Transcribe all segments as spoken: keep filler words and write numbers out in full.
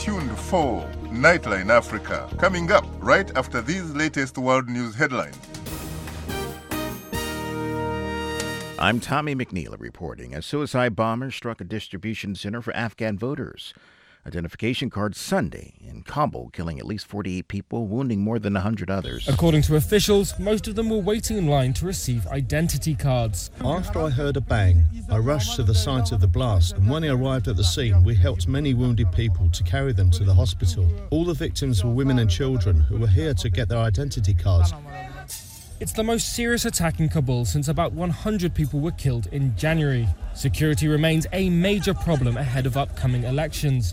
tuned for Nightline Africa, coming up right after these latest world news headlines. I'm Tommy McNeil reporting. A suicide bomber struck a distribution center for Afghan voters. Identification cards Sunday in Kabul, killing at least forty-eight people, wounding more than one hundred others. According to officials, most of them were waiting in line to receive identity cards. After I heard a bang, I rushed to the site of the blast, and when I arrived at the scene, we helped many wounded people to carry them to the hospital. All the victims were women and children who were here to get their identity cards. It's the most serious attack in Kabul since about one hundred people were killed in January. Security remains a major problem ahead of upcoming elections.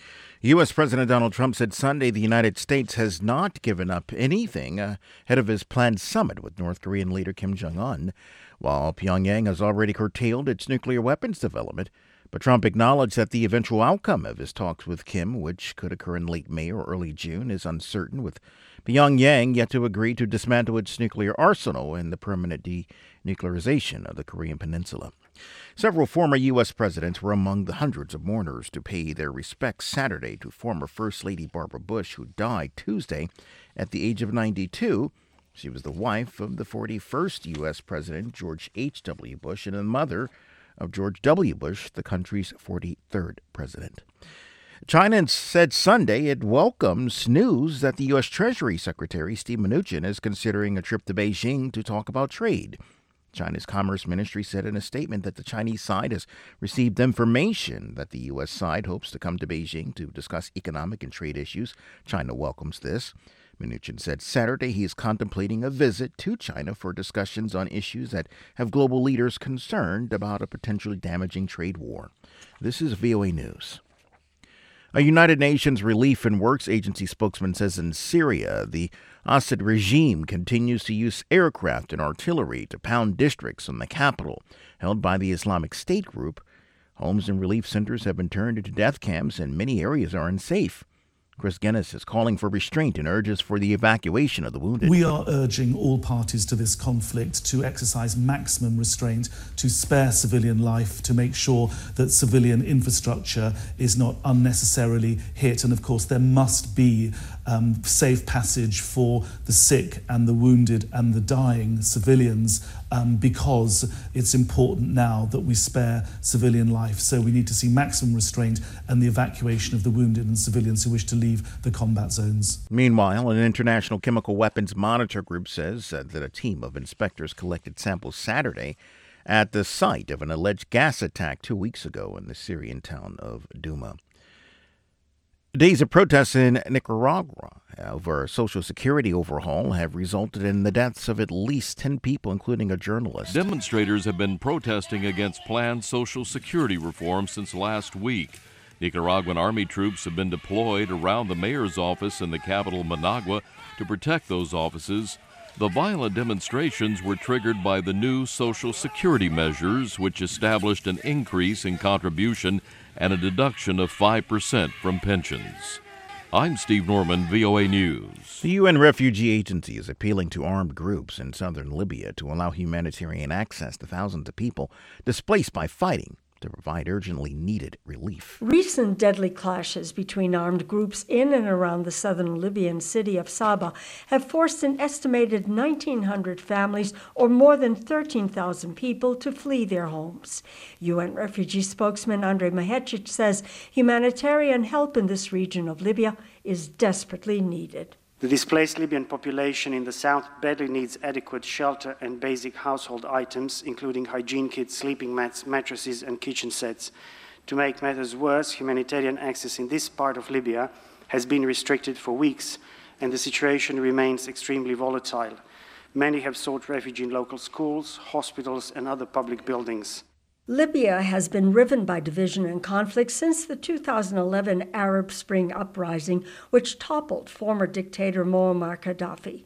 U S. President Donald Trump said Sunday the United States has not given up anything ahead of his planned summit with North Korean leader Kim Jong-un, while Pyongyang has already curtailed its nuclear weapons development. But Trump acknowledged that the eventual outcome of his talks with Kim, which could occur in late May or early June, is uncertain, with Pyongyang yet to agree to dismantle its nuclear arsenal and the permanent denuclearization of the Korean Peninsula. Several former U S presidents were among the hundreds of mourners to pay their respects Saturday to former First Lady Barbara Bush, who died Tuesday at the age of ninety-two. She was the wife of the forty-first U S president, George H W. Bush, and the mother of George W. Bush, the country's forty-third president. China said Sunday it welcomes news that the U S. Treasury Secretary Steve Mnuchin is considering a trip to Beijing to talk about trade. China's Commerce Ministry said in a statement that the Chinese side has received information that the U S side hopes to come to Beijing to discuss economic and trade issues. China welcomes this. Mnuchin said Saturday he is contemplating a visit to China for discussions on issues that have global leaders concerned about a potentially damaging trade war. This is V O A News. A United Nations Relief and Works Agency spokesman says in Syria, the Assad regime continues to use aircraft and artillery to pound districts in the capital, held by the Islamic State group. Homes and relief centers have been turned into death camps, and many areas are unsafe. Chris Guinness is calling for restraint and urges for the evacuation of the wounded. We are urging all parties to this conflict to exercise maximum restraint, to spare civilian life, to make sure that civilian infrastructure is not unnecessarily hit. And of course, there must be um, safe passage for the sick and the wounded and the dying civilians, um, because it's important now that we spare civilian life. So we need to see maximum restraint and the evacuation of the wounded and civilians who wish to leave the combat zones. Meanwhile, an international chemical weapons monitor group says uh, that a team of inspectors collected samples Saturday at the site of an alleged gas attack two weeks ago in the Syrian town of Douma. Days of protests in Nicaragua over a Social Security overhaul have resulted in the deaths of at least ten people, including a journalist. Demonstrators have been protesting against planned Social Security reform since last week. Nicaraguan army troops have been deployed around the mayor's office in the capital, Managua, to protect those offices. The violent demonstrations were triggered by the new Social Security measures, which established an increase in contribution and a deduction of five percent from pensions. I'm Steve Norman, V O A News. The U N Refugee Agency is appealing to armed groups in southern Libya to allow humanitarian access to thousands of people displaced by fighting, to provide urgently needed relief. Recent deadly clashes between armed groups in and around the southern Libyan city of Saba have forced an estimated nineteen hundred families, or more than thirteen thousand people, to flee their homes. U N refugee spokesman Andrei Mahecic says humanitarian help in this region of Libya is desperately needed. The displaced Libyan population in the south badly needs adequate shelter and basic household items, including hygiene kits, sleeping mats, mattresses, and kitchen sets. To make matters worse, humanitarian access in this part of Libya has been restricted for weeks, and the situation remains extremely volatile. Many have sought refuge in local schools, hospitals, and other public buildings. Libya has been riven by division and conflict since the two thousand eleven Arab Spring uprising, which toppled former dictator Muammar Gaddafi.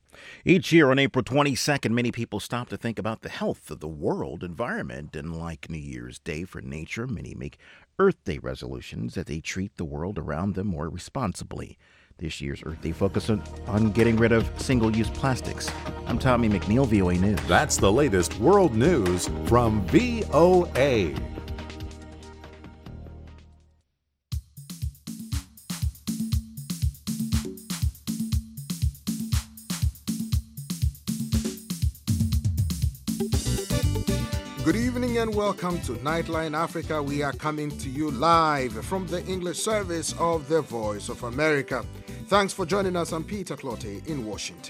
Each year on April twenty-second, many people stop to think about the health of the world environment. And like New Year's Day for nature, many make Earth Day resolutions that they treat the world around them more responsibly. This year's Earth Day focused on, on getting rid of single-use plastics. I'm Tommy McNeil, V O A News. That's the latest world news from V O A. Good evening and welcome to Nightline Africa. We are coming to you live from the English service of the Voice of America. Thanks for joining us. I'm Peter Clottey in Washington.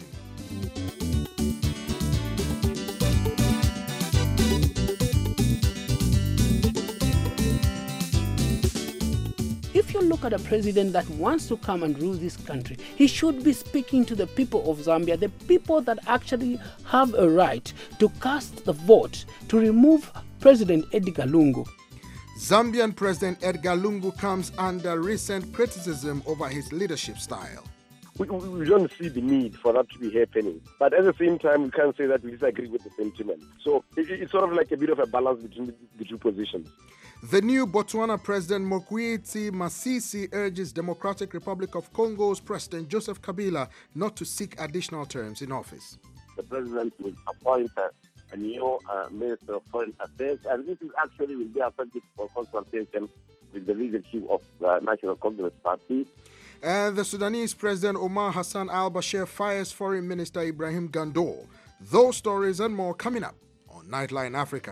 If you look at a president that wants to come and rule this country, he should be speaking to the people of Zambia, the people that actually have a right to cast the vote to remove President Edgar Lungu. Zambian President Edgar Lungu comes under recent criticism over his leadership style. We, we don't see the need for that to be happening. But at the same time, we can't say that we disagree with the sentiment. So it, it's sort of like a bit of a balance between the, the two positions. The new Botswana President Mokgweetsi Masisi urges Democratic Republic of Congo's President Joseph Kabila not to seek additional terms in office. The president will appoint a, a new uh, Minister of Foreign Affairs, and this is actually will be a subject for consultation with the leadership of the National Congress Party. And the Sudanese President Omar Hassan al-Bashir fires Foreign Minister Ibrahim Gandor. Those stories and more coming up on Nightline Africa.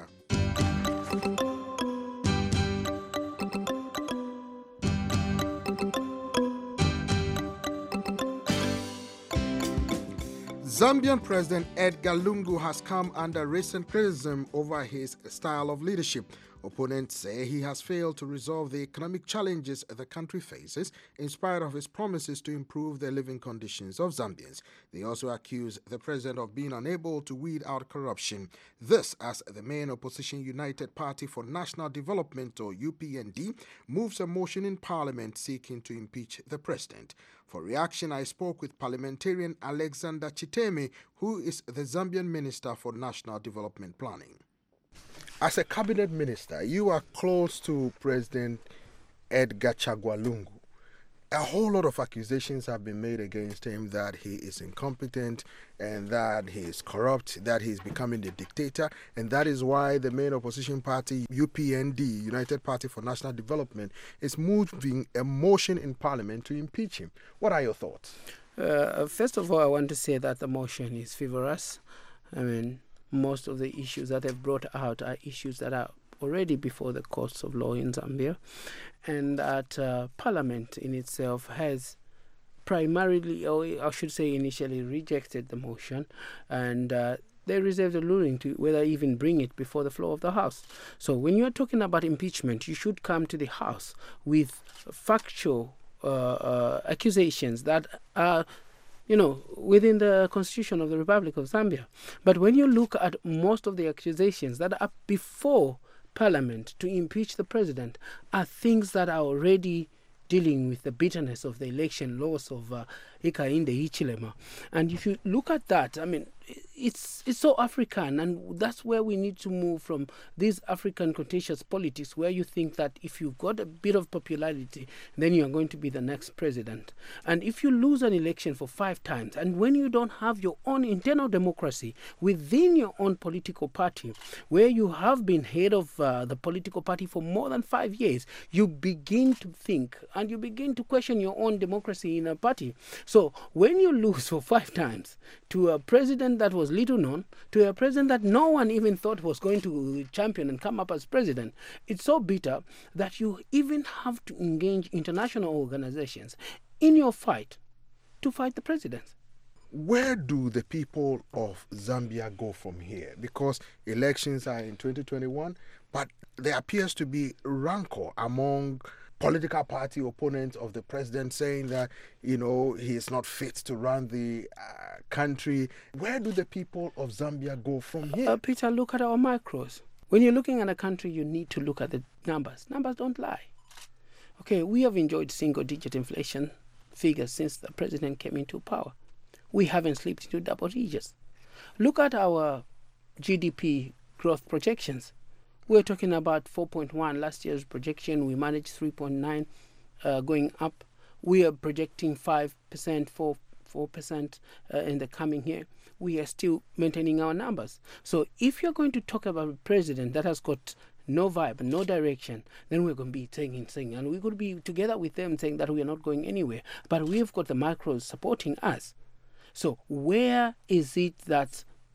Zambian President Edgar Lungu has come under recent criticism over his style of leadership. Opponents say he has failed to resolve the economic challenges the country faces in spite of his promises to improve the living conditions of Zambians. They also accuse the president of being unable to weed out corruption. This as the main opposition United Party for National Development, or U P N D, moves a motion in parliament seeking to impeach the president. For reaction, I spoke with parliamentarian Alexander Chiteme, who is the Zambian Minister for National Development Planning. As a cabinet minister, you are close to President Edgar Chagwa Lungu. A whole lot of accusations have been made against him that he is incompetent and that he is corrupt, that he is becoming a dictator, and that is why the main opposition party, U P N D, United Party for National Development, is moving a motion in parliament to impeach him. What are your thoughts? Uh, first of all, I want to say that the motion is frivolous. I mean, most of the issues that they've brought out are issues that are already before the courts of law in Zambia, and that uh, Parliament in itself has primarily, or I should say initially, rejected the motion, and uh, they reserved a ruling to whether even bring it before the floor of the House. So when you're talking about impeachment, you should come to the House with factual uh, uh, accusations that are, you know, within the Constitution of the Republic of Zambia. But when you look at most of the accusations that are before Parliament to impeach the president are things that are already dealing with the bitterness of the election loss of uh, Hakainde Hichilema. And if you look at that, I mean, it's it's so African, and that's where we need to move from these African contentious politics where you think that if you've got a bit of popularity, then you are going to be the next president. And if you lose an election for five times, and when you don't have your own internal democracy within your own political party, where you have been head of uh, the political party for more than five years, you begin to think and you begin to question your own democracy in a party. So when you lose for five times to a president that was little known, to a president that no one even thought was going to champion and come up as president, it's so bitter that you even have to engage international organizations in your fight to fight the president. Where do the people of Zambia go from here? Because elections are in twenty twenty-one, but there appears to be rancor among political party opponents of the president saying that, you know, he is not fit to run the uh, country. Where do the people of Zambia go from here? Uh, Peter, look at our macros. When you're looking at a country, you need to look at the numbers. Numbers don't lie. Okay, we have enjoyed single-digit inflation figures since the president came into power. We haven't slipped into double digits. Look at our G D P growth projections. We're talking about four point one last year's projection. We managed three point nine uh, going up. We are projecting five percent, four percent uh, in the coming year. We are still maintaining our numbers. So if you're going to talk about a president that has got no vibe, no direction, then we're going to be saying and saying, and we're going to be together with them saying that we are not going anywhere. But we've got the macros supporting us. So where is it that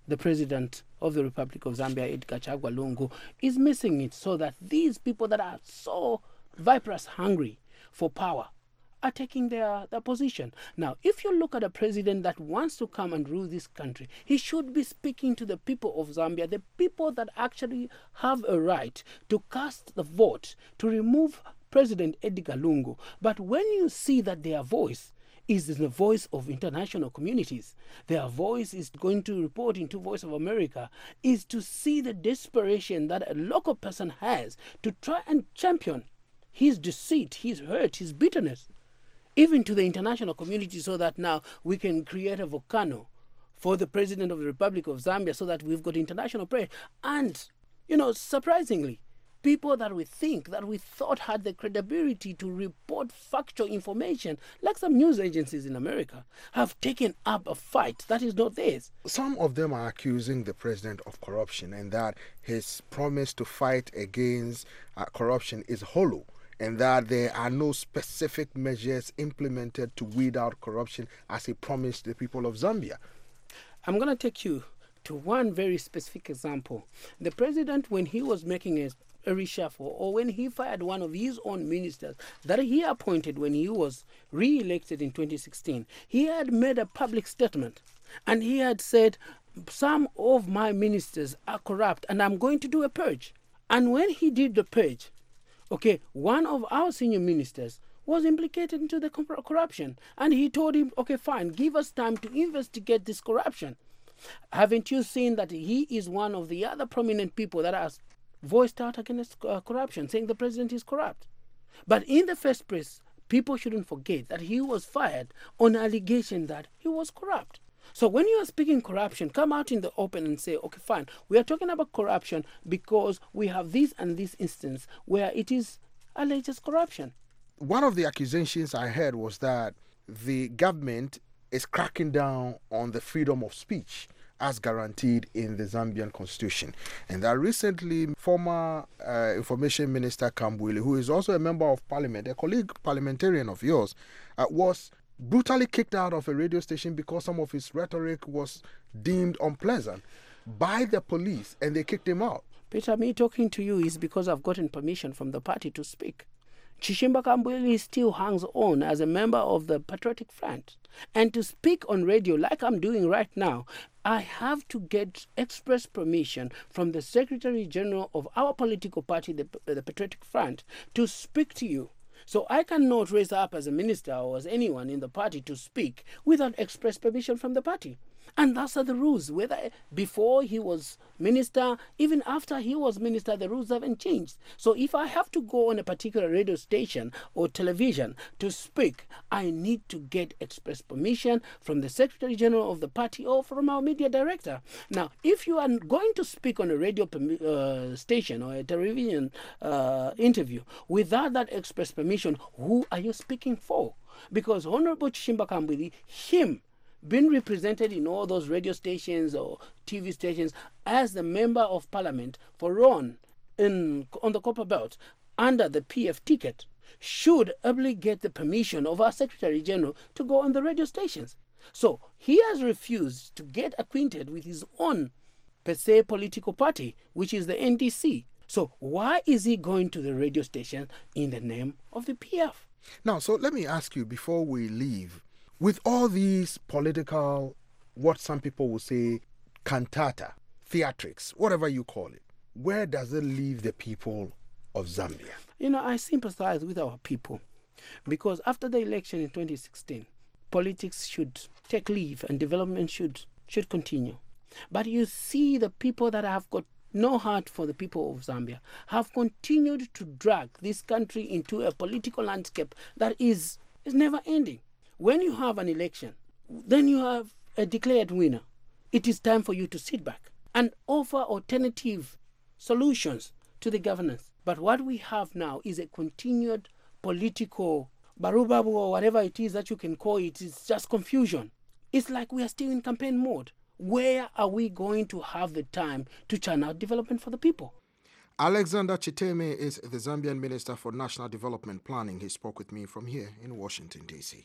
the president of the Republic of Zambia, Edgar Chagwa Lungu, is missing it so that these people that are so viperous hungry for power are taking their, their position. Now, if you look at a president that wants to come and rule this country, he should be speaking to the people of Zambia, the people that actually have a right to cast the vote to remove President Edgar Lungu. But when you see that their voice is the voice of international communities, their voice is going to report into Voice of America, is to see the desperation that a local person has to try and champion his deceit, his hurt, his bitterness, even to the international community, so that now we can create a volcano for the President of the Republic of Zambia so that we've got international prayer. And, you know, surprisingly, people that we think, that we thought had the credibility to report factual information, like some news agencies in America, have taken up a fight that is not theirs. Some of them are accusing the president of corruption and that his promise to fight against uh, corruption is hollow, and that there are no specific measures implemented to weed out corruption as he promised the people of Zambia. I'm going to take you to one very specific example. The president, when he was making a, a reshuffle, or when he fired one of his own ministers that he appointed when he was re-elected in twenty sixteen, he had made a public statement and he had said, some of my ministers are corrupt and I'm going to do a purge. And when he did the purge, okay, one of our senior ministers was implicated into the corruption. And he told him, okay, fine, give us time to investigate this corruption. Haven't you seen that he is one of the other prominent people that has voiced out against uh, corruption, saying the president is corrupt? But in the first place, people shouldn't forget that he was fired on allegation that he was corrupt. So when you are speaking corruption, come out in the open and say, okay, fine, we are talking about corruption because we have this and this instance where it is alleged as corruption. One of the accusations I heard was that the government is cracking down on the freedom of speech as guaranteed in the Zambian constitution. And that recently, former uh, Information Minister Kambwili, who is also a member of parliament, a colleague parliamentarian of yours, uh, was brutally kicked out of a radio station because some of his rhetoric was deemed unpleasant by the police, and they kicked him out. Peter, me talking to you is because I've gotten permission from the party to speak. Chishimba Kambwili still hangs on as a member of the Patriotic Front. And to speak on radio like I'm doing right now, I have to get express permission from the Secretary General of our political party, the, the Patriotic Front, to speak to you. So I cannot raise up as a minister or as anyone in the party to speak without express permission from the party. And those are the rules. Whether before he was minister, even after he was minister, the rules haven't changed. So if I have to go on a particular radio station or television to speak, I need to get express permission from the Secretary General of the party or from our media director. Now, if you are going to speak on a radio uh, station or a television uh, interview without that express permission, who are you speaking for? Because Honorable Chishimba Kambwili, him, been represented in all those radio stations or T V stations as the member of parliament for Ron in, on the Copper Belt under the P F ticket, should ably get the permission of our Secretary General to go on the radio stations. So he has refused to get acquainted with his own per se political party, which is the N D C. So why is he going to the radio station in the name of the P F? Now, so let me ask you before we leave, with all these political, what some people will say, cantata, theatrics, whatever you call it, where does it leave the people of Zambia? You know, I sympathize with our people because after the election in twenty sixteen, politics should take leave and development should, should continue. But you see the people that have got no heart for the people of Zambia have continued to drag this country into a political landscape that is, is never ending. When you have an election, then you have a declared winner. It is time for you to sit back and offer alternative solutions to the governance. But what we have now is a continued political barubabu or whatever it is that you can call it. It's just confusion. It's like we are still in campaign mode. Where are we going to have the time to churn out development for the people? Alexander Chiteme is the Zambian Minister for National Development Planning. He spoke with me from here in Washington, D C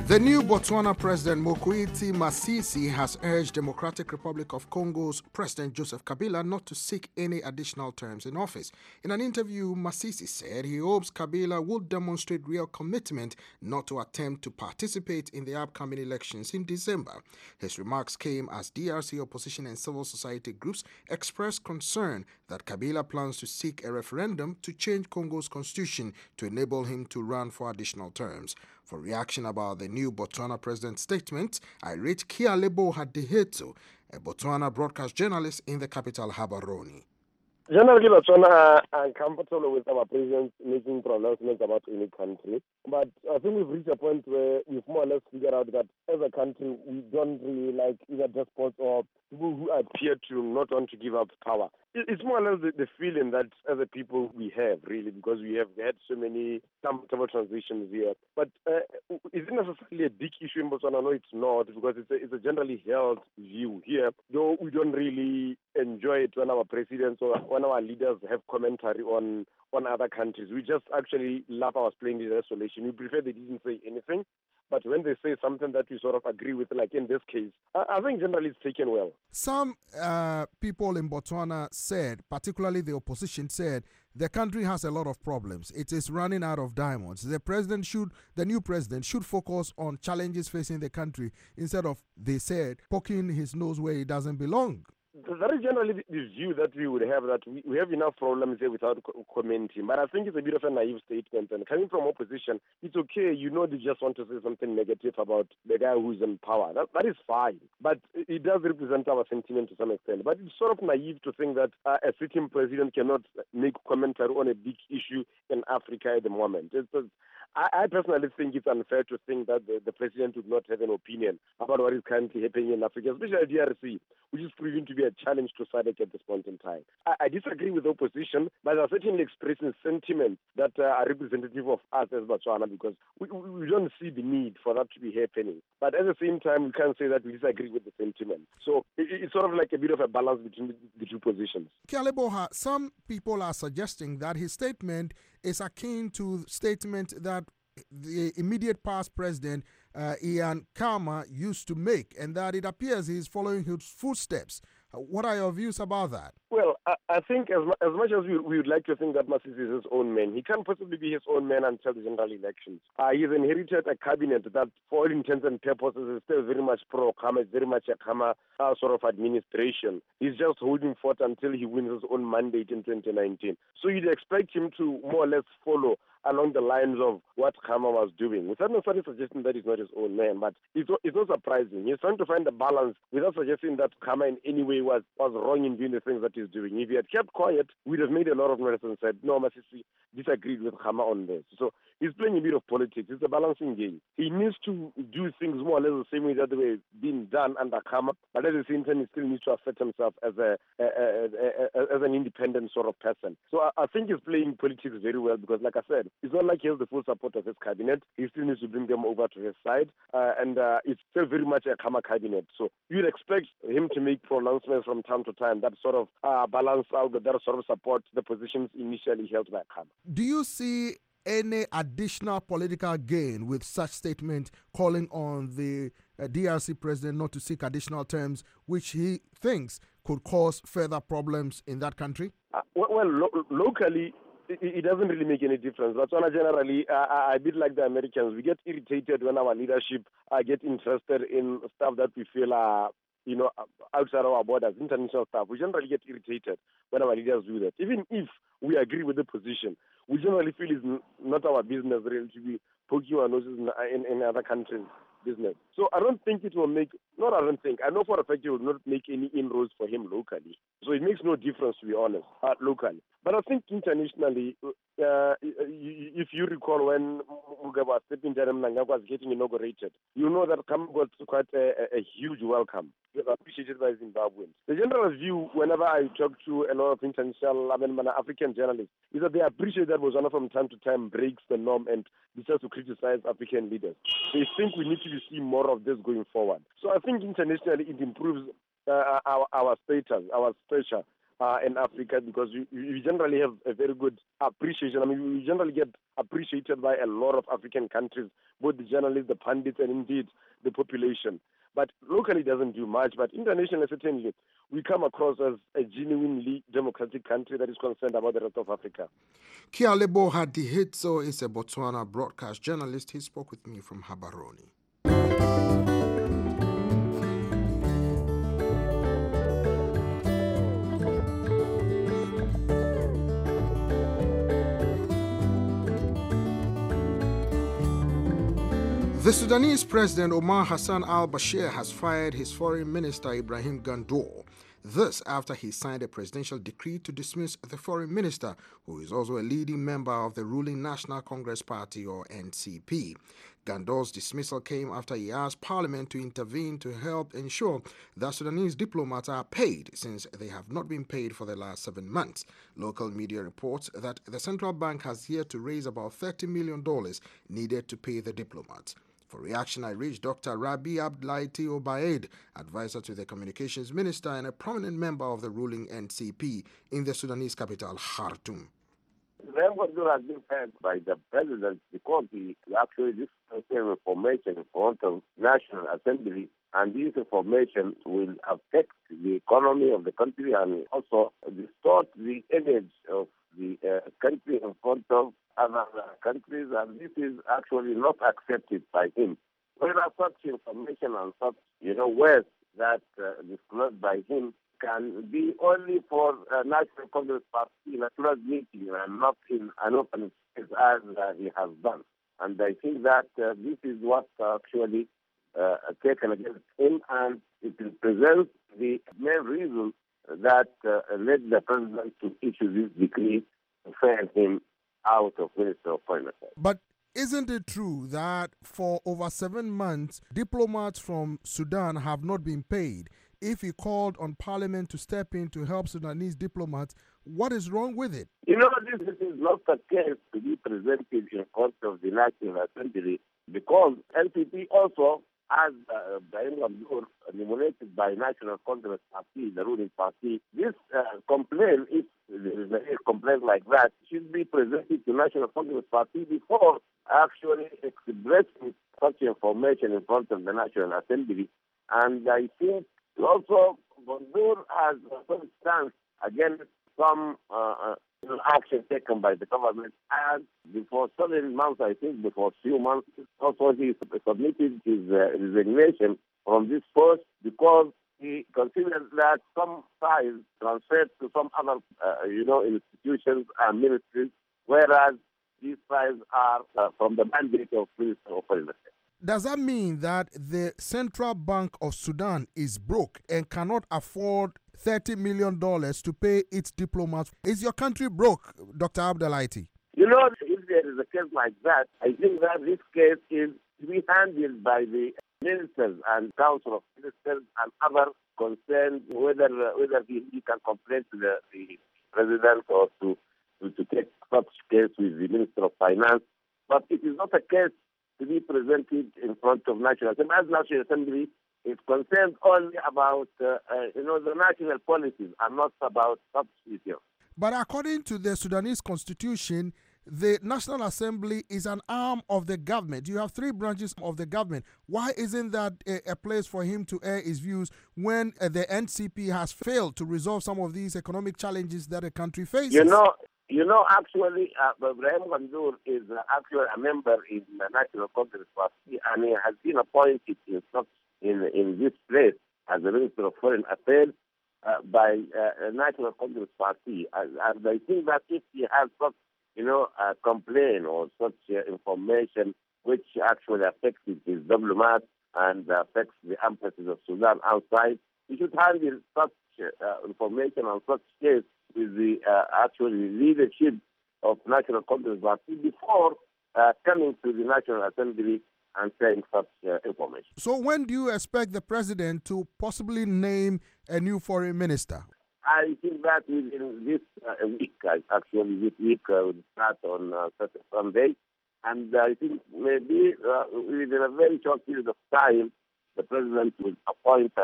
The new Botswana President Mokgweetsi Masisi has urged Democratic Republic of Congo's President Joseph Kabila not to seek any additional terms in office. In an interview, Masisi said he hopes Kabila will demonstrate real commitment not to attempt to participate in the upcoming elections in December. His remarks came as D R C opposition and civil society groups expressed concern that Kabila plans to seek a referendum to change Congo's constitution to enable him to run for additional terms. For reaction about the new Botswana president's statement, I reached Kialebo Hadiheto, a Botswana broadcast journalist in the capital, Gaborone. Generally, Botswana are comfortable with our president making pronouncements about any country. But I think we've reached a point where we've more or less figured out that as a country, we don't really like either despots or people who appear to not want to give up power. It's more or less the, the feeling that as a people we have, really, because we have had so many comfortable transitions here. But uh, is it necessarily a big issue in Botswana? No, it's not, because it's a, it's a generally held view here, though we don't really enjoy it when our presidents or when our leaders have commentary on on other countries. We just actually love our splendid isolation. We prefer they didn't say anything. But when they say something that we sort of agree with, like in this case, I, I think generally it's taken well. Some uh, people in Botswana said, particularly the opposition said, the country has a lot of problems. It is running out of diamonds. The president should, the new president should focus on challenges facing the country instead of, they said, poking his nose where he doesn't belong. That is generally the view that we would have, that we have enough problems here without commenting. But I think it's a bit of a naive statement. And coming from opposition, it's okay. You know, they just want to say something negative about the guy who's in power. That, that is fine. But it does represent our sentiment to some extent. But it's sort of naive to think that uh, a sitting president cannot make commentary on a big issue in Africa at the moment. It's, it's, I, I personally think it's unfair to think that the, the president would not have an opinion about what is currently happening in Africa, especially D R C, which is proving to be a challenge to S A D C at this point in time. I, I disagree with the opposition, but they are certainly expressing sentiments that uh, are representative of us as Botswana, because we, we, we don't see the need for that to be happening. But at the same time, we can't say that we disagree with the sentiment. So it, it's sort of like a bit of a balance between the, the two positions. Kialeboha, some people are suggesting that his statement is akin to statement that the immediate past president, uh, Ian Khama, used to make, and that it appears he is following his footsteps. Uh, what are your views about that? Well, I, I think as, as much as we, we would like to think that Masisi is his own man, he can't possibly be his own man until the general elections. Uh, he's inherited a cabinet that, for all intents and purposes, is still very much pro-Khama, it's very much a Khama uh, sort of administration. He's just holding forth until he wins his own mandate in twenty nineteen. So you'd expect him to more or less follow along the lines of what Khama was doing, without necessarily suggesting that he's not his own man. But it's not, it's not surprising. He's trying to find a balance without suggesting that Khama in any way was, was wrong in doing the things that he's doing. If he had kept quiet, we'd have made a lot of noise and said, no, Masisi disagreed with Khama on this. So he's playing a bit of politics. It's a balancing game. He needs to do things more or less the same way that they were being done under Khama, but at the same time, he still needs to assert himself as a, a, a, a, a as an independent sort of person. So I, I think he's playing politics very well, because, like I said, it's not like he has the full support of his cabinet. He still needs to bring them over to his side, uh, and uh, it's still very much a Khama cabinet. So you'd expect him to make pronouncements from time to time that sort of uh, balance out, that sort of support the positions initially held by Khama. Do you see any additional political gain with such statement calling on the uh, D R C president not to seek additional terms, which he thinks could cause further problems in that country? Uh, well, well lo- locally, it, it doesn't really make any difference. But generally, uh, I a bit like the Americans, we get irritated when our leadership uh, get interested in stuff that we feel are, you know, outside our borders, international stuff. We generally get irritated when our leaders do that. Even if we agree with the position, we generally feel it's n- not our business really to be poking our noses in, in, in other countries' business. So I don't think it will make, not I don't think, I know for a fact it will not make any inroads for him locally. So it makes no difference, to be honest, uh, locally. But I think internationally, uh, if you recall when Mugabe Stephen Mnangagwa was getting inaugurated, you know that Khama got quite a, a huge welcome. It was appreciated by Zimbabweans. The general view, whenever I talk to a lot of international, I mean, African journalists, is that they appreciate that Botswana from time to time breaks the norm and decides to criticize African leaders. They think we need to be seeing more of this going forward. So I think internationally it improves uh, our, our status, our stature uh, in Africa because we, we generally have a very good appreciation. I mean, we generally get appreciated by a lot of African countries, both the journalists, the pundits, and indeed the population. But locally it doesn't do much, but internationally certainly we come across as a genuinely democratic country that is concerned about the rest of Africa. Kialebo Hadihitso is a Botswana broadcast journalist. He spoke with me from Habaroni. The Sudanese President Omar Hassan al-Bashir has fired his foreign minister Ibrahim Gandor. This after he signed a presidential decree to dismiss the foreign minister, who is also a leading member of the ruling National Congress Party, or N C P. Gandor's dismissal came after he asked Parliament to intervene to help ensure that Sudanese diplomats are paid, since they have not been paid for the last seven months. Local media reports that the central bank has yet to raise about thirty million dollars needed to pay the diplomats. For reaction, I reached Doctor Rabi Abdelaiti Obaid, advisor to the communications minister and a prominent member of the ruling N C P in the Sudanese capital, Khartoum. Then what has been said by the president because he actually this information in front of National Assembly, and this information will affect the economy of the country and also distort the image of the uh, country in front of other uh, countries, and this is actually not accepted by him. Whereas such information and such, you know, words that uh, disclosed by him can be only for uh, National Congress Party in a closed meeting and not in an open space as uh, he has done. And I think that uh, this is what uh, actually uh, taken against him, and it represents the main reason that uh, led the president to issue this decree to fire him out of Minister of Foreign Affairs. But isn't it true that for over seven months, diplomats from Sudan have not been paid? If he called on Parliament to step in to help Sudanese diplomats, what is wrong with it? You know, this, this is not a case to be presented in front of the National Assembly because N P P also, as uh, Ibrahim Gandor, nominated by National Congress Party, the ruling party, this uh, complaint, if there is a complaint like that, should be presented to National Congress Party before actually expressing such information in front of the National Assembly. And I think also Gandor has some stance against some uh, uh, action taken by the government. And before seven months, I think, before few months, also he submitted his uh, resignation from this post because he considered that some files transferred to some other, uh, you know, institutions and ministries, whereas these files are uh, from the mandate of Minister of Foreign Affairs. Does that mean that the Central Bank of Sudan is broke and cannot afford thirty million dollars to pay its diplomats? Is your country broke, Doctor Abdelaiti? You know, if there is a case like that, I think that this case is to be handled by the ministers and council of ministers and other concerned, whether uh, whether he, he can complain to the, the president or to, to, to take such case with the Minister of Finance. But it is not a case to be presented in front of National Assembly. As National Assembly is concerned only about, uh, uh, you know, the national policies and not about such issues. But according to the Sudanese constitution, the National Assembly is an arm of the government. You have three branches of the government. Why isn't that a, a place for him to air his views when uh, the N C P has failed to resolve some of these economic challenges that the country faces? You know, You know, actually, uh, Ibrahim Gandor is uh, actually a member in the National Congress Party, and he has been appointed in such in in this place as the Minister of Foreign Affairs uh, by uh, National Congress Party. And, and I think that if he has such, you know, a complaint or such uh, information which actually affects his diplomats and affects the embassies of Sudan outside, he should handle such uh, information on such case with the uh, actually leadership of National Congress Party before uh, coming to the National Assembly and saying such uh, information. So when do you expect the president to possibly name a new foreign minister? I think that within this uh, week, actually this week uh, will start on uh, Saturday, Sunday, and I think maybe uh, within a very short period of time, the president will appoint a,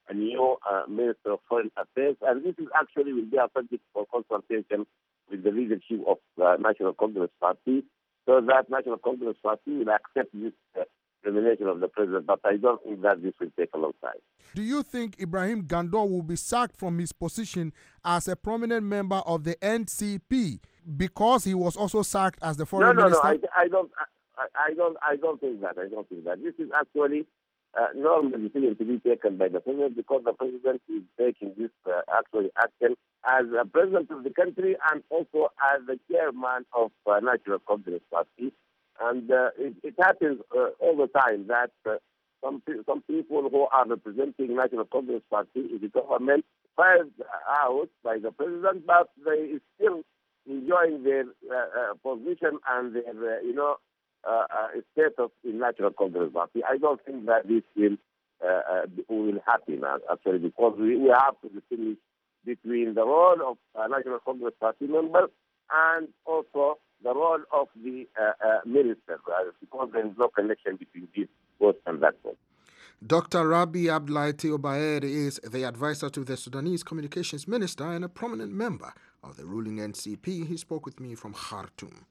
a new uh, Minister of Foreign Affairs, and this is actually will be a subject for consultation with the leadership of the National Congress Party, so that National Congress Party will accept this uh, nomination of the president, but I don't think that this will take a long time. Do you think Ibrahim Gandor will be sacked from his position as a prominent member of the N C P because he was also sacked as the foreign no, no, minister? No, I, I don't. I, I don't. I don't think that. I don't think that. This is actually uh, normal decision to be taken by the president, because the president is taking this uh, actually action as a president of the country and also as the chairman of uh, National Congress Party. And uh, it, it happens uh, all the time that uh, some some people who are representing National Congress Party in the government fired out by the president, but they still enjoying their uh, uh, position and their uh, you know uh, uh, status in National Congress Party. I don't think that this will uh, uh, will happen uh, actually, because we, we have to distinguish between the role of uh, National Congress Party members and also the role of the uh, uh, minister, uh, because there is no connection between these both and that one. Doctor Rabi Abdoulaye Obaid is the advisor to the Sudanese communications minister and a prominent member of the ruling N C P. He spoke with me from Khartoum.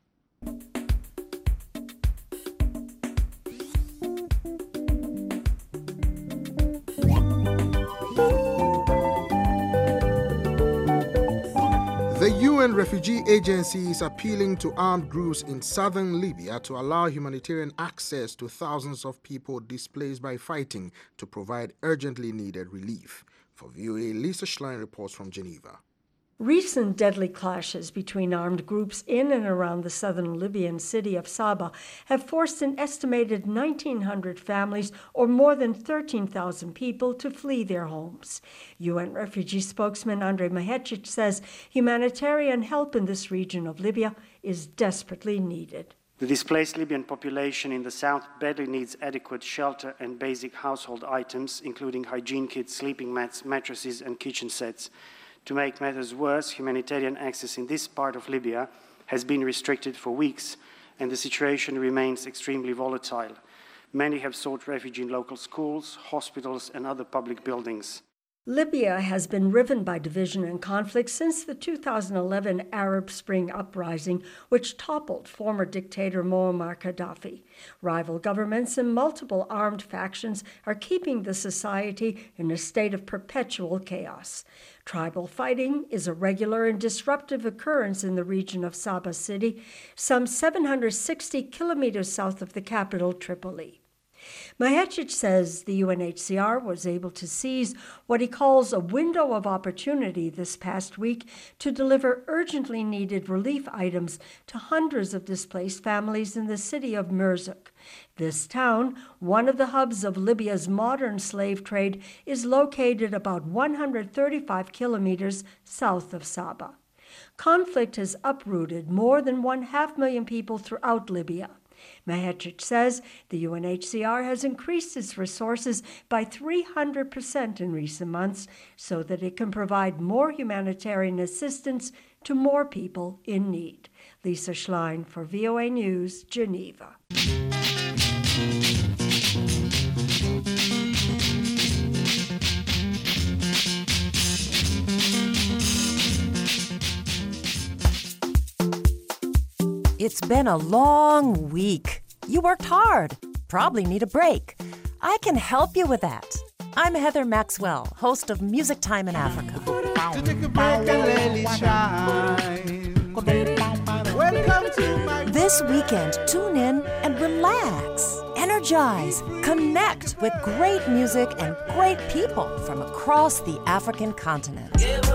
The U N Refugee Agency is appealing to armed groups in southern Libya to allow humanitarian access to thousands of people displaced by fighting to provide urgently needed relief. For V O A, Lisa Schlein reports from Geneva. Recent deadly clashes between armed groups in and around the southern Libyan city of Saba have forced an estimated nineteen hundred families, or more than thirteen thousand people, to flee their homes. U N refugee spokesman Andrej Mahecic says humanitarian help in this region of Libya is desperately needed. The displaced Libyan population in the south badly needs adequate shelter and basic household items, including hygiene kits, sleeping mats, mattresses, and kitchen sets. To make matters worse, humanitarian access in this part of Libya has been restricted for weeks, and the situation remains extremely volatile. Many have sought refuge in local schools, hospitals, and other public buildings. Libya has been riven by division and conflict since the two thousand eleven Arab Spring uprising, which toppled former dictator Muammar Gaddafi. Rival governments and multiple armed factions are keeping the society in a state of perpetual chaos. Tribal fighting is a regular and disruptive occurrence in the region of Saba City, some seven hundred sixty kilometers south of the capital, Tripoli. Mahecic says the U N H C R was able to seize what he calls a window of opportunity this past week to deliver urgently needed relief items to hundreds of displaced families in the city of Merzuk. This town, one of the hubs of Libya's modern slave trade, is located about one hundred thirty-five kilometers south of Saba. Conflict has uprooted more than one half million people throughout Libya. Mahecic says the U N H C R has increased its resources by three hundred percent in recent months so that it can provide more humanitarian assistance to more people in need. Lisa Schlein for V O A News, Geneva. It's been a long week. You worked hard. Probably need a break. I can help you with that. I'm Heather Maxwell, host of Music Time in Africa. This weekend, tune in and relax, energize, connect with great music and great people from across the African continent.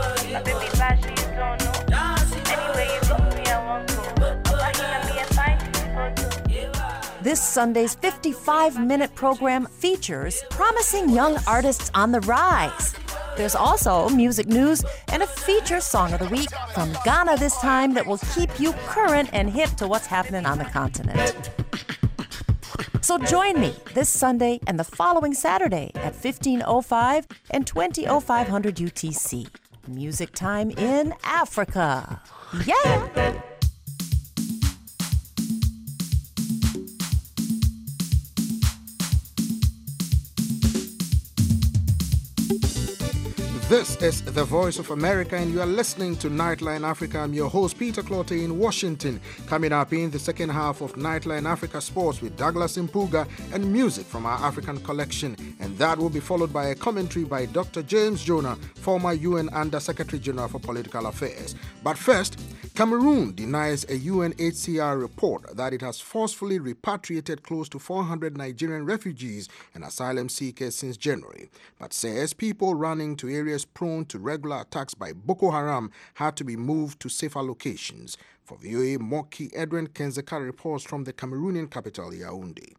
This Sunday's fifty-five minute program features promising young artists on the rise. There's also music news and a feature song of the week from Ghana this time that will keep you current and hip to what's happening on the continent. So join me this Sunday and the following Saturday at fifteen oh five and twenty oh five hundred U T C. Music Time in Africa. Yeah! Thank you. This is the Voice of America, and you are listening to Nightline Africa. I'm your host, Peter Clotte, in Washington. Coming up in the second half of Nightline Africa Sports with Douglas Impuga and music from our African collection. And that will be followed by a commentary by Doctor James Jonah, former U N Under-Secretary General for Political Affairs. But first, Cameroon denies a U N H C R report that it has forcefully repatriated close to four hundred Nigerian refugees and asylum seekers since January, but says people running to areas prone to regular attacks by Boko Haram had to be moved to safer locations. For V O A, Moki Edwin Kenzeka reports from the Cameroonian capital, Yaoundé.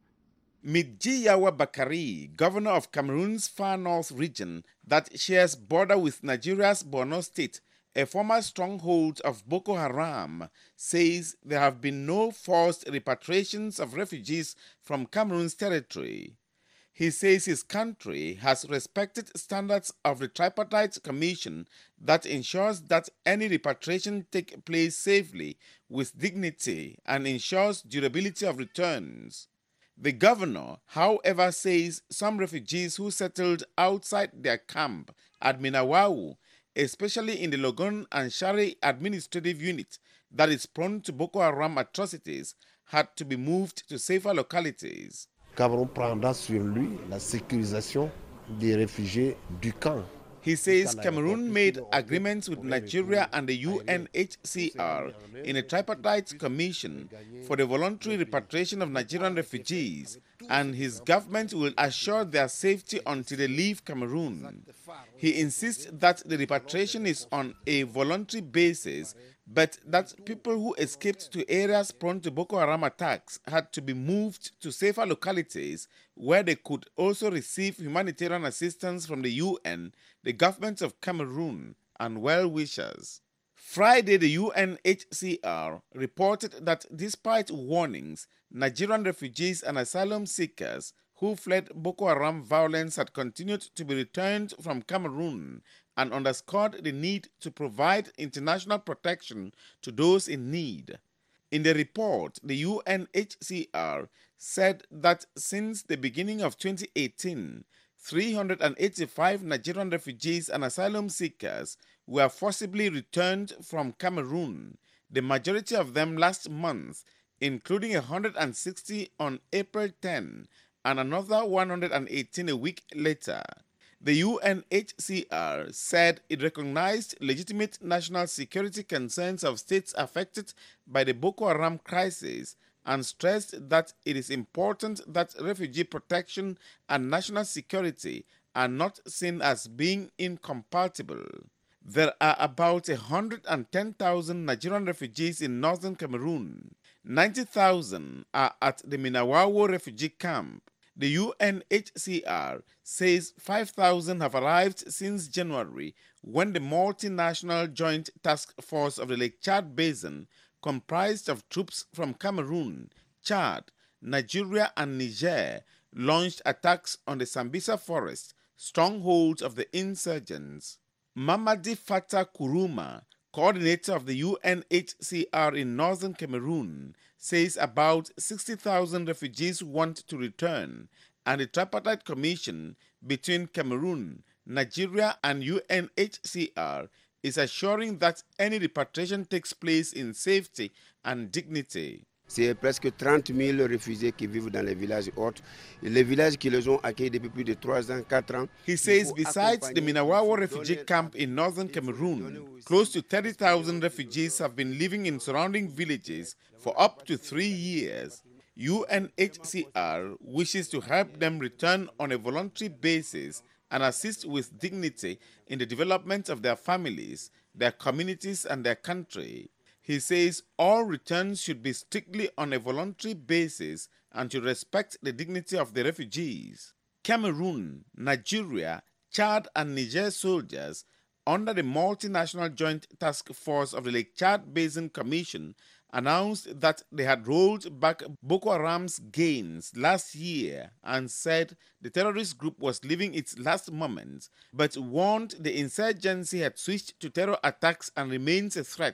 Midjiyawa Bakari, governor of Cameroon's far north region that shares border with Nigeria's Borno State, a former stronghold of Boko Haram, says there have been no forced repatriations of refugees from Cameroon's territory. He says his country has respected standards of the Tripartite Commission that ensures that any repatriation take place safely, with dignity, and ensures durability of returns. The governor, however, says some refugees who settled outside their camp at Minawawu, especially in the Logon and Shari administrative unit that is prone to Boko Haram atrocities, had to be moved to safer localities. Cameroun prendra sur lui la sécurisation des réfugiés du camp. He says Cameroon made agreements with Nigeria and the U N H C R in a tripartite commission for the voluntary repatriation of Nigerian refugees, and his government will assure their safety until they leave Cameroon. He insists that the repatriation is on a voluntary basis, but that people who escaped to areas prone to Boko Haram attacks had to be moved to safer localities where they could also receive humanitarian assistance from the U N, the government of Cameroon, and well-wishers. Friday, the U N H C R reported that despite warnings, Nigerian refugees and asylum seekers who fled Boko Haram violence had continued to be returned from Cameroon, and underscored the need to provide international protection to those in need. In the report, the U N H C R said that since the beginning of twenty eighteen, three hundred eighty-five Nigerian refugees and asylum seekers were forcibly returned from Cameroon, the majority of them last month, including one hundred sixty on April tenth and another one hundred eighteen a week later. The U N H C R said it recognized legitimate national security concerns of states affected by the Boko Haram crisis and stressed that it is important that refugee protection and national security are not seen as being incompatible. There are about one hundred ten thousand Nigerian refugees in northern Cameroon. ninety thousand are at the Minawawo refugee camp. The U N H C R says five thousand have arrived since January, when the multinational Joint Task Force of the Lake Chad Basin, comprised of troops from Cameroon, Chad, Nigeria, and Niger, launched attacks on the Sambisa Forest, strongholds of the insurgents. Mamadi Fatah Kuruma, coordinator of the U N H C R in northern Cameroon, says about sixty thousand refugees want to return, and the tripartite commission between Cameroon, Nigeria, and U N H C R is assuring that any repatriation takes place in safety and dignity. C'est presque trente mille réfugiés qui vivent dans les villages autres. Les villages qui les ont accueillis depuis plus de trois ans, quatre ans. He says besides the Minawawo refugee camp in northern Cameroon, close to thirty thousand refugees have been living in surrounding villages for up to three years. U N H C R wishes to help them return on a voluntary basis and assist with dignity in the development of their families, their communities, and their country. He says all returns should be strictly on a voluntary basis and to respect the dignity of the refugees. Cameroon, Nigeria, Chad, and Niger soldiers, under the multinational Joint Task Force of the Lake Chad Basin Commission, announced that they had rolled back Boko Haram's gains last year and said the terrorist group was living its last moments, but warned the insurgency had switched to terror attacks and remains a threat.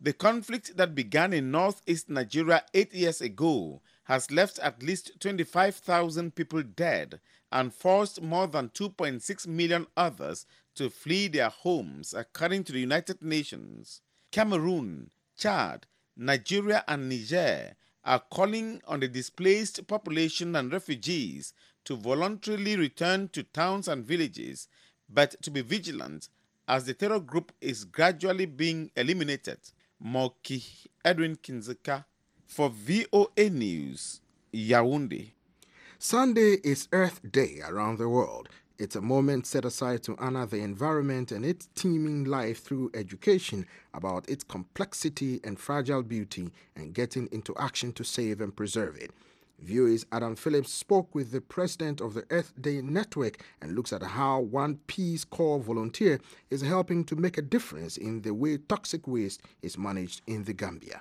The conflict that began in northeast Nigeria eight years ago has left at least twenty-five thousand people dead and forced more than two point six million others to flee their homes, according to the United Nations. Cameroon, Chad, Nigeria, and Niger are calling on the displaced population and refugees to voluntarily return to towns and villages, but to be vigilant as the terror group is gradually being eliminated. Moki Edwin Kinzeka for V O A News, Yaoundé. Sunday is Earth Day around the world. It's a moment set aside to honor the environment and its teeming life through education about its complexity and fragile beauty and getting into action to save and preserve it. V O A's Adam Phillips spoke with the president of the Earth Day Network and looks at how one Peace Corps volunteer is helping to make a difference in the way toxic waste is managed in the Gambia.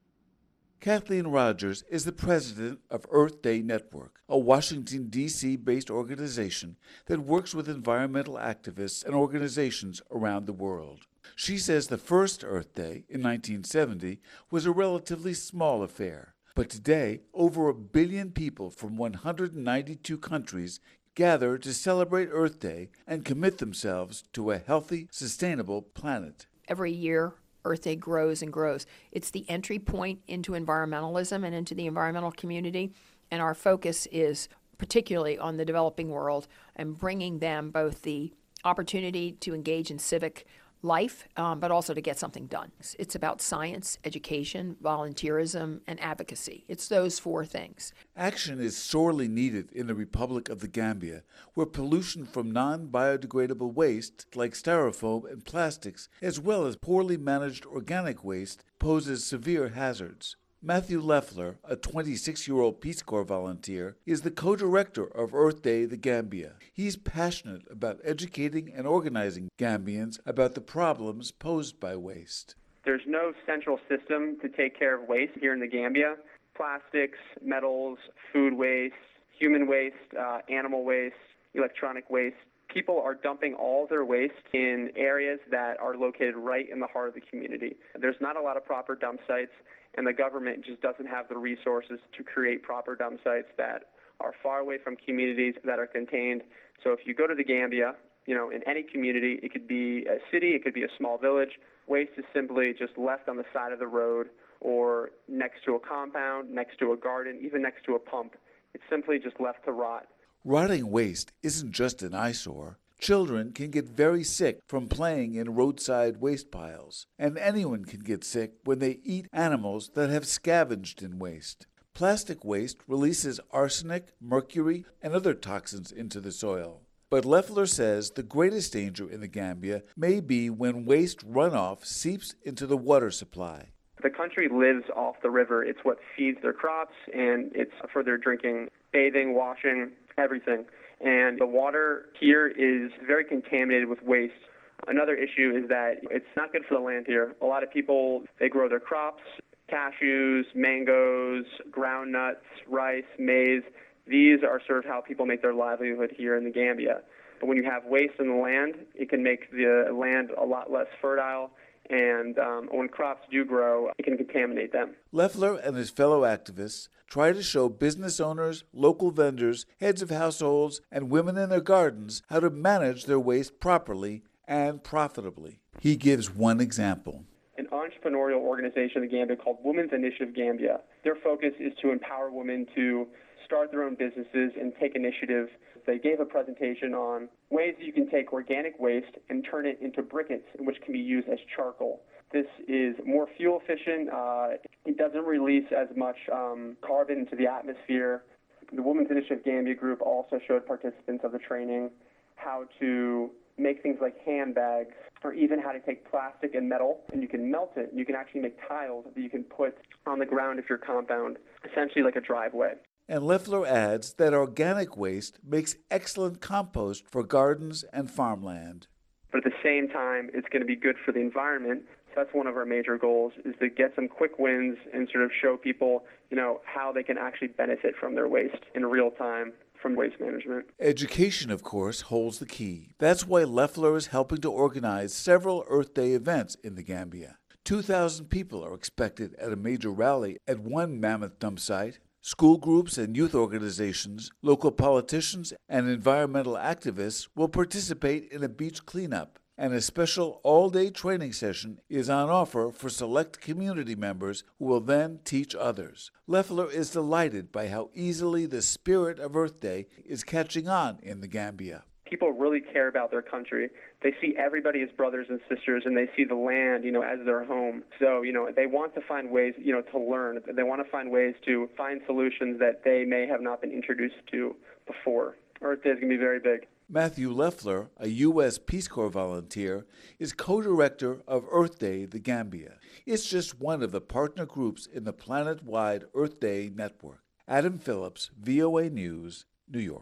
Kathleen Rogers is the president of Earth Day Network, a Washington, D C based organization that works with environmental activists and organizations around the world. She says the first Earth Day in nineteen seventy was a relatively small affair, but today over a billion people from one hundred ninety-two countries gather to celebrate Earth Day and commit themselves to a healthy, sustainable planet. Every year, Earth Day grows and grows. It's the entry point into environmentalism and into the environmental community, and our focus is particularly on the developing world and bringing them both the opportunity to engage in civic life, um, but also to get something done. It's about science, education, volunteerism, and advocacy. It's those four things. Action is sorely needed in the Republic of the Gambia, where pollution from non-biodegradable waste like styrofoam and plastics, as well as poorly managed organic waste, poses severe hazards. Matthew Leffler, a twenty-six-year-old Peace Corps volunteer, is the co-director of Earth Day the Gambia. He's passionate about educating and organizing Gambians about the problems posed by waste. There's no central system to take care of waste here in the Gambia. Plastics, metals, food waste, human waste, uh, animal waste, electronic waste. People are dumping all their waste in areas that are located right in the heart of the community. There's not a lot of proper dump sites, and the government just doesn't have the resources to create proper dump sites that are far away from communities that are contained. So if you go to the Gambia, you know, in any community, it could be a city, it could be a small village, waste is simply just left on the side of the road or next to a compound, next to a garden, even next to a pump. It's simply just left to rot. Rotting waste isn't just an eyesore. Children can get very sick from playing in roadside waste piles, and anyone can get sick when they eat animals that have scavenged in waste. Plastic waste releases arsenic, mercury, and other toxins into the soil. But Leffler says the greatest danger in the Gambia may be when waste runoff seeps into the water supply. The country lives off the river. It's what feeds their crops, and it's for their drinking, bathing, washing, everything. And the water here is very contaminated with waste. Another issue is that it's not good for the land here. A lot of people, they grow their crops, cashews, mangoes, groundnuts, rice, maize. These are sort of how people make their livelihood here in the Gambia. But when you have waste in the land, it can make the land a lot less fertile. And um, when crops do grow, it can contaminate them. Leffler and his fellow activists try to show business owners, local vendors, heads of households, and women in their gardens how to manage their waste properly and profitably. He gives one example. An entrepreneurial organization in the Gambia called Women's Initiative Gambia. Their focus is to empower women to start their own businesses and take initiative. They gave a presentation on ways that you can take organic waste and turn it into briquettes, which can be used as charcoal. This is more fuel efficient. Uh, it doesn't release as much um, carbon into the atmosphere. The Women's Initiative Gambia group also showed participants of the training how to make things like handbags, or even how to take plastic and metal, and you can melt it. You can actually make tiles that you can put on the ground of your compound, essentially like a driveway. And Leffler adds that organic waste makes excellent compost for gardens and farmland. But at the same time, it's going to be good for the environment. So that's one of our major goals, is to get some quick wins and sort of show people, you know, how they can actually benefit from their waste in real time from waste management. Education, of course, holds the key. That's why Leffler is helping to organize several Earth Day events in the Gambia. two thousand people are expected at a major rally at one mammoth dump site. School groups and youth organizations, local politicians, and environmental activists will participate in a beach cleanup, and a special all-day training session is on offer for select community members who will then teach others. Leffler is delighted by how easily the spirit of Earth Day is catching on in the Gambia. People really care about their country. They see everybody as brothers and sisters, and they see the land, you know, as their home. So, you know, they want to find ways, you know, to learn. They want to find ways to find solutions that they may have not been introduced to before. Earth Day is going to be very big. Matthew Leffler, a U S Peace Corps volunteer, is co-director of Earth Day The Gambia. It's just one of the partner groups in the planet-wide Earth Day network. Adam Phillips, V O A News, New York.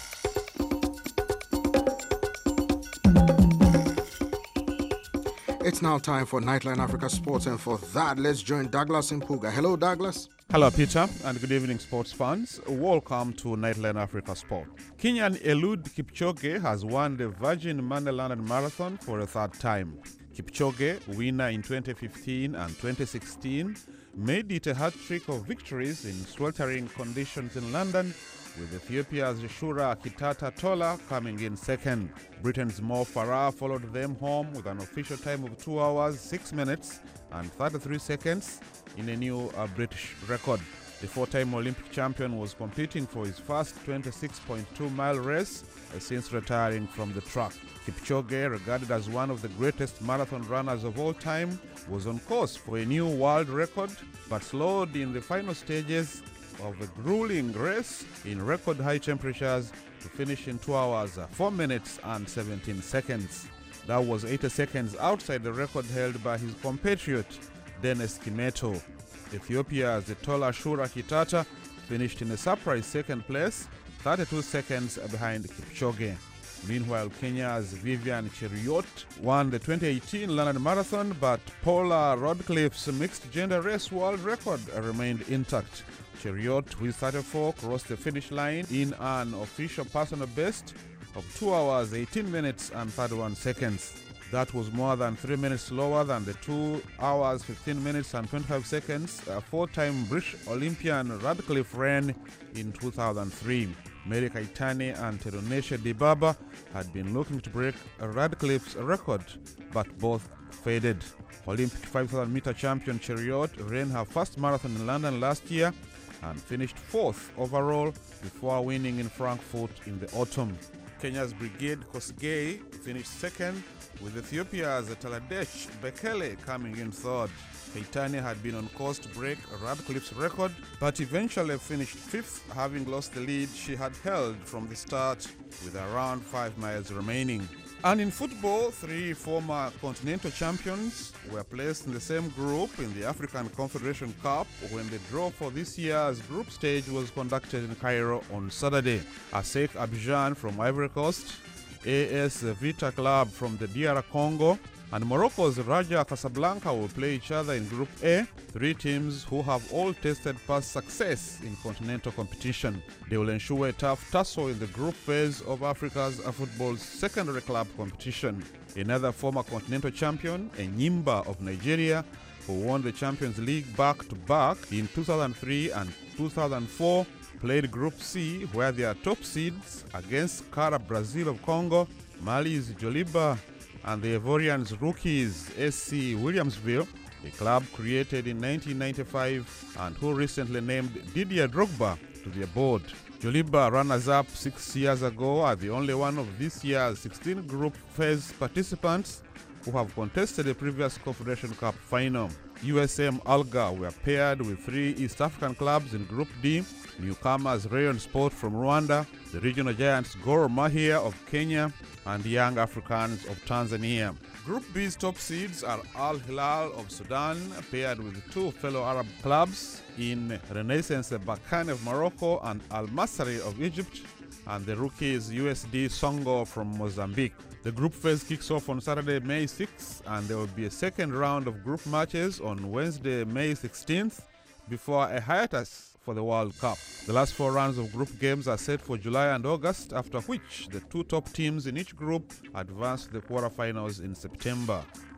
It's now time for Nightline Africa Sports, and for that, let's join Douglas Mpuga. Hello, Douglas. Hello, Peter, and good evening, sports fans. Welcome to Nightline Africa Sport. Kenyan Eliud Kipchoge has won the Virgin Monday London Marathon for a third time. Kipchoge, winner in twenty fifteen and twenty sixteen, made it a hat-trick of victories in sweltering conditions in London, with Ethiopia's Shura Kitata Tola coming in second. Britain's Mo Farah followed them home with an official time of two hours, six minutes and thirty-three seconds in a new uh, British record. The four-time Olympic champion was competing for his first twenty-six point two mile race uh, since retiring from the track. Kipchoge, regarded as one of the greatest marathon runners of all time, was on course for a new world record, but slowed in the final stages of a grueling race in record high temperatures to finish in two hours, four minutes and seventeen seconds. That was eighty seconds outside the record held by his compatriot Dennis Kimeto. Ethiopia's Tola Shura Kitata finished in a surprise second place, thirty-two seconds behind Kipchoge. Meanwhile, Kenya's Vivian Cheruiyot won the twenty eighteen London Marathon, but Paula Radcliffe's mixed gender race world record remained intact. Cheruiyot, who is thirty-four, crossed the finish line in an official personal best of two hours, eighteen minutes and thirty-one seconds. That was more than three minutes slower than the two hours, fifteen minutes and twenty-five seconds a four-time British Olympian Radcliffe ran in two thousand three. Mary Kaitani and Teronesha Dibaba had been looking to break Radcliffe's record, but both faded. Olympic five thousand meter champion Cheruiyot ran her first marathon in London last year and finished fourth overall before winning in Frankfurt in the autumn. Kenya's Brigade Kosgei finished second, with Ethiopia's Taladesh Bekele coming in third. Keitani had been on course to break Radcliffe's record, but eventually finished fifth, having lost the lead she had held from the start with around five miles remaining. And in football, three former continental champions were placed in the same group in the African Confederation Cup when the draw for this year's group stage was conducted in Cairo on Saturday. ASEC Abidjan from Ivory Coast, A S Vita Club from the D R Congo, and Morocco's Raja Casablanca will play each other in Group A, three teams who have all tasted past success in continental competition. They will ensure a tough tussle in the group phase of Africa's football's secondary club competition. Another former continental champion, Enyimba of Nigeria, who won the Champions League back-to-back in two thousand three and two thousand four, played Group C, where their top seeds against Cara Brazil of Congo, Mali's Joliba, and the Ivorians' rookies S C Williamsville, a club created in nineteen ninety-five and who recently named Didier Drogba to their board. Joliba, runners-up six years ago, are the only one of this year's sixteen group phase participants who have contested the previous Confederation Cup final. U S M Alga were paired with three East African clubs in Group D, newcomers Rayon Sport from Rwanda, the regional giants Gor Mahia of Kenya, and the Young Africans of Tanzania. Group B's top seeds are Al Hilal of Sudan, paired with two fellow Arab clubs in Renaissance Berkane of Morocco and Al Masry of Egypt, and the rookies U S D Songo from Mozambique. The group phase kicks off on Saturday, May sixth, and there will be a second round of group matches on Wednesday, May sixteenth, before a hiatus for the World Cup. The last four rounds of group games are set for July and August, after which the two top teams in each group advance to the quarterfinals in September.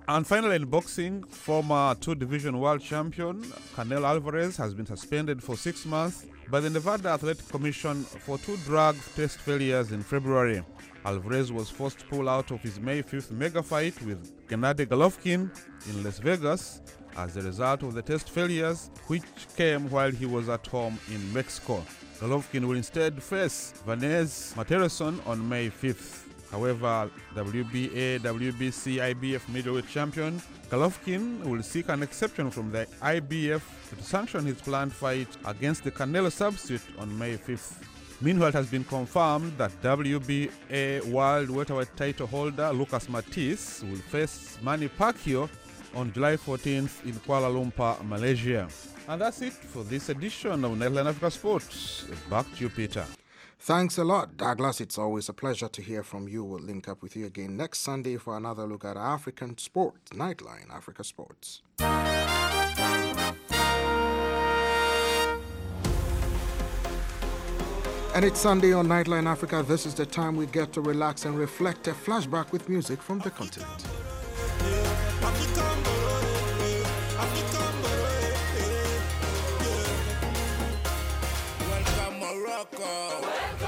And finally, in boxing, former two-division world champion Canelo Alvarez has been suspended for six months by the Nevada Athletic Commission for two drug test failures in February. Alvarez was forced to pull out of his May fifth mega fight with Gennady Golovkin in Las Vegas as a result of the test failures, which came while he was at home in Mexico. Golovkin will instead face Vanessa Matterson on May fifth. However, W B A, W B C, I B F middleweight champion Golovkin will seek an exception from the I B F to sanction his planned fight against the Canelo substitute on May fifth. Meanwhile, it has been confirmed that W B A world welterweight title holder Lucas Matisse will face Manny Pacquiao on July fourteenth in Kuala Lumpur, Malaysia. And that's it for this edition of Nightline Africa Sports. Back to you, Peter. Thanks a lot, Douglas. It's always a pleasure to hear from you. We'll link up with you again next Sunday for another look at African sports. Nightline Africa Sports. And it's Sunday on Nightline Africa. This is the time we get to relax and reflect. A flashback with music from the continent. Welcome, Morocco.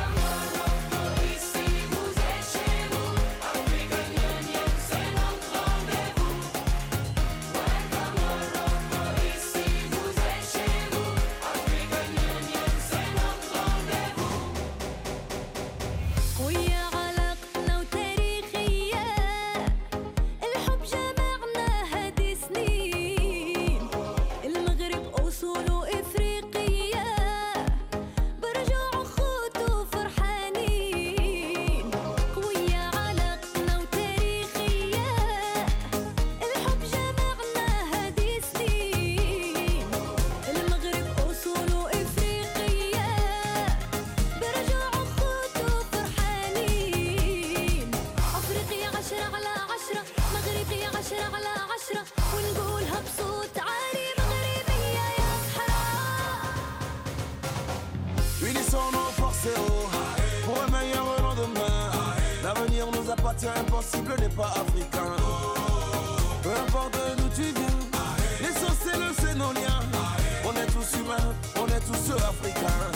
Impossible n'est pas africain. Peu importe d'où tu viens, l'essentiel c'est nos liens. On est tous humains, on est tous africains.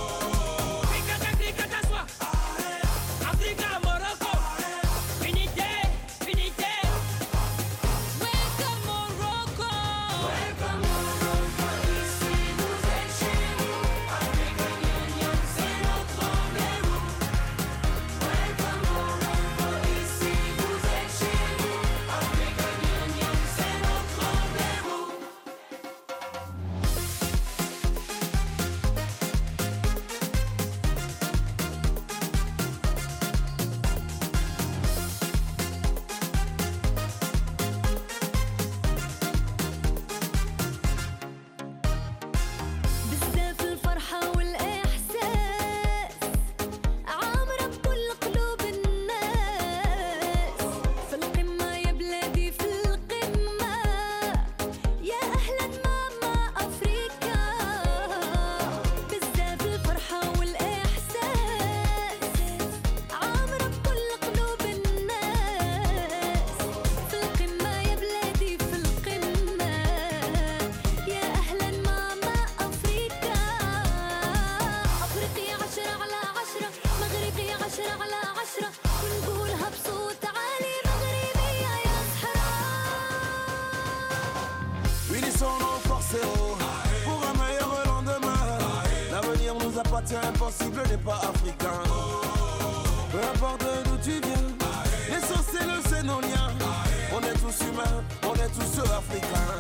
Impossible n'est pas africain. Peu importe d'où tu viens, l'essentiel c'est nos liens. On est tous humains, on est tous africains.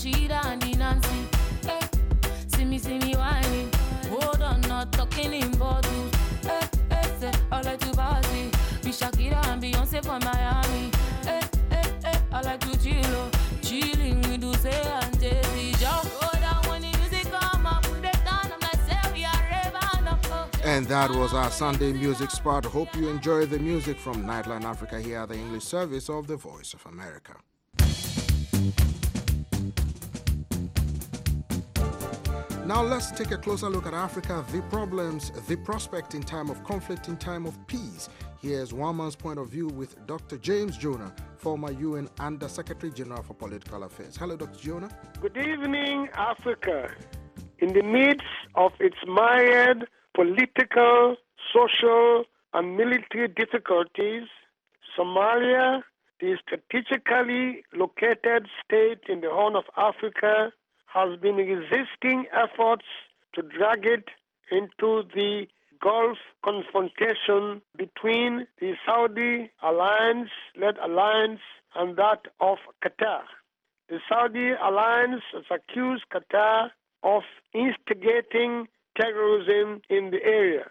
Rashida and the Nancy. Eh, see me, see me whining. Hold on, not talking in bottles. Eh, eh, say, I like to party. Be Shakira and Beyonce from Miami. Eh, eh, eh, I like to chill. Chilling with Uze and Jay-Z. Just go down when the music come up. Put it down, I'm like, say we are raving up. Oh. And that was our Sunday music spot. Hope you enjoy the music from Nightline Africa here at the English service of the Voice of America. Now let's take a closer look at Africa, the problems, the prospect in time of conflict, in time of peace. Here's one man's point of view with Doctor James Jonah, former U N Under Secretary General for Political Affairs. Hello, Doctor Jonah. Good evening, Africa. In the midst of its myriad political, social, and military difficulties, Somalia, the strategically located state in the Horn of Africa, has been resisting efforts to drag it into the Gulf confrontation between the Saudi alliance-led alliance and that of Qatar. The Saudi alliance has accused Qatar of instigating terrorism in the area.